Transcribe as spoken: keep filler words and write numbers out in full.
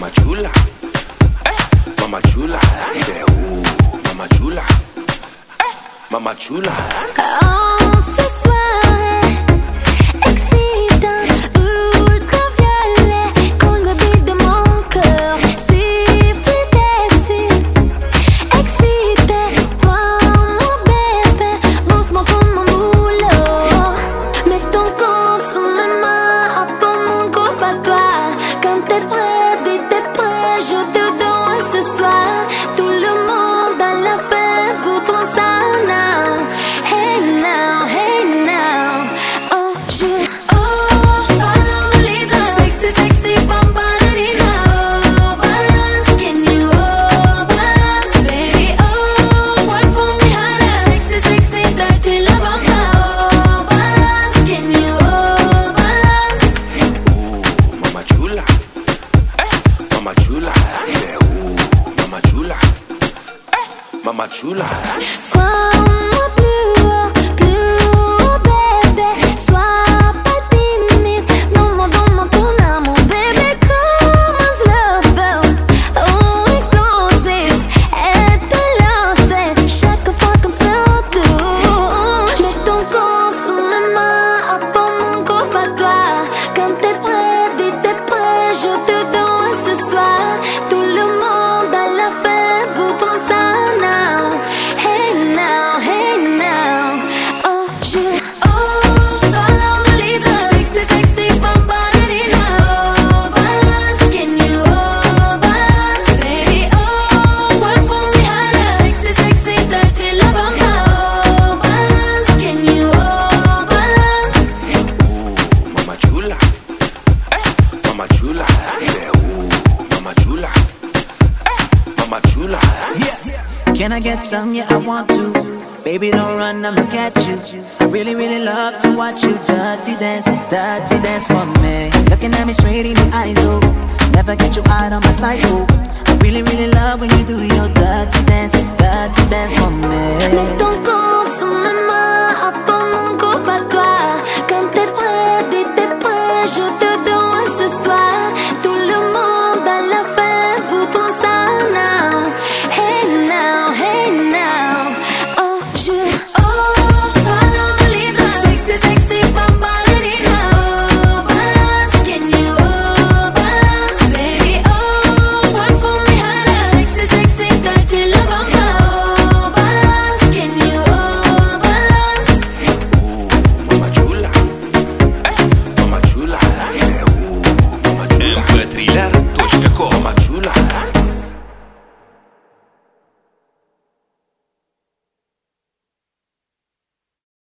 Mama chula, eh, mama chula, say ooh, mama chula, eh, mama chula. Oh, ce soir est excitant, ultraviolet, coule le beat de mon cœur, siffle d'ici, excité, toi mon bébé, bosse-moi comme un boulot, mets ton corps sous mes mains, apprends mon corps à toi, quand t'es prêt, dis t'es prêt, je te donne ce soir, tout le monde à la fête voudra ça now, hey now, hey now, oh je, oh follow the leader, sexy, sexy, bambalina, oh balance, can you, oh balance, baby, oh work for me harder, sexy, sexy, dirty la bamba, oh balance, can you, oh balance. Ooh, mama chula, eh, mama chula, say ooh, mama chula, eh, mama chula. Crois-moi plus haut, plus haut, bébé, sois pas timide, donne-moi, donne-moi ton amour, bébé, commence le feu, oh explosif, et te lancer, chaque fois qu'on se touche, mets ton corps sous mes mains, apprends mon corps à toi, quand t'es prêt, dis t'es prêt, je te donne ce soir, tout le monde à la fête voudra ça now, hey now, hey now, oh je, oh follow the leader, sexy, sexy, bambalina, oh balance, can you, oh balance, baby, oh work for me harder, sexy, sexy, dirty la bamba, oh balance, can you, oh balance. Ooh, mama chula, eh, mama chula, say ooh, mama chula, eh, mama chula. Can I get some? Yeah, I want to. Baby, don't run, I'ma get you. I really, really love to watch you dirty dance, dirty dance for me. Looking at me straight in the eyes, oh. Never get you out of my sight, oh. I really, really love when you do your dirty dance, dirty dance for me. Mets ton corps sous mes mains, apprends mon corps à toi, quand t'es prêt, dis t'es prêt, je te donne ce soir, tout le monde à la fête voudra ça now, hey now, hey now, oh je, oh follow the leader, sexy, sexy, bambalina, oh balance, can you, oh balance, baby, oh work for me harder, sexy, sexy, dirty la bamba, oh balance, can you, oh balance. Ooh, mama chula, eh, mama chula, say ooh, mama chula, эм пэ три точка ком. mama chula.